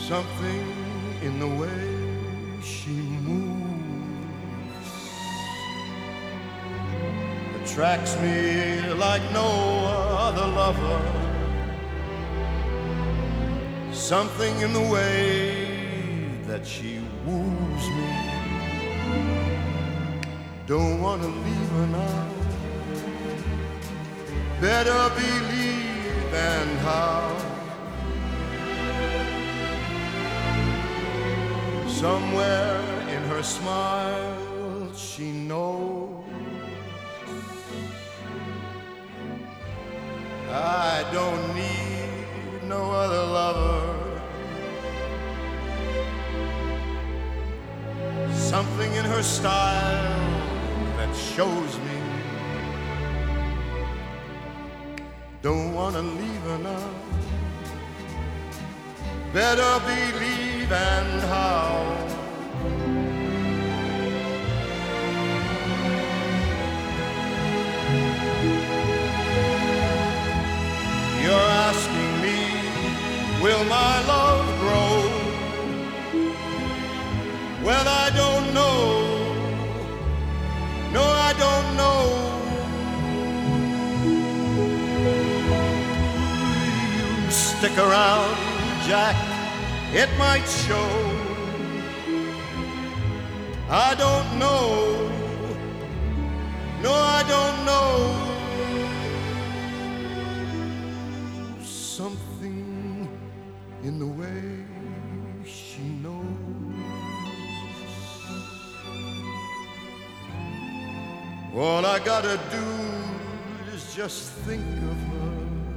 Something in the way she moves attracts me like no other lover. Something in the way that she woos me. Don't want to leave her now. Better believe and how. Somewhere in her smile she knows I don't need no other lover. Something in her style that shows me don't wanna leave her now. Better believe and how. You're asking me, will my love grow? Well, I don't know. No, I don't know. You stick around, Jack, it might show. I don't know. No, I don't know. Something in the way she knows. All I gotta do is just think of her.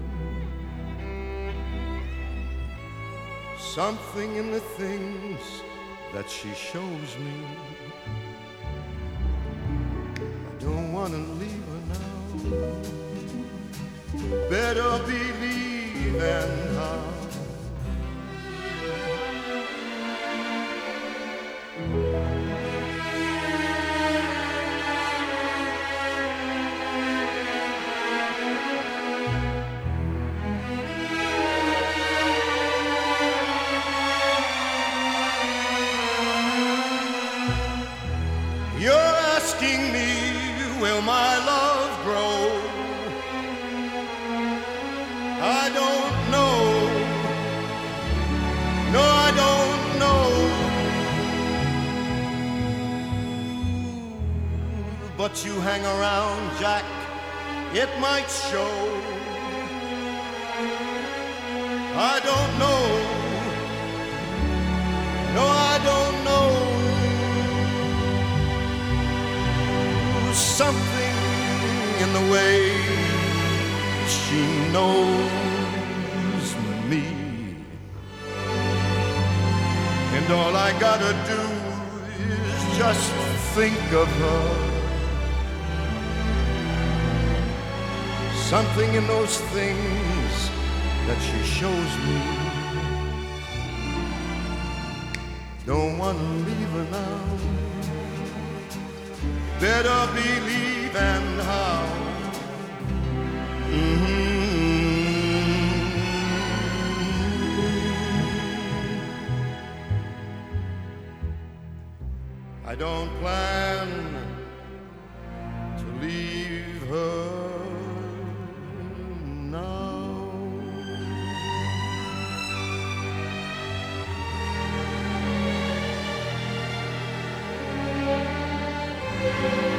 Something in the things that she shows me. I don't wanna leave her now. Better believe and how. You're asking me, will my love grow? I don't know. No, I don't know. But you hang around, Jack, it might show. I don't know. No, I don't know. Something in the way she knows me. And all I gotta do is just think of her. Something in those things that she shows me. Don't wanna leave her now. Better believe and how. I don't plan to leave her now.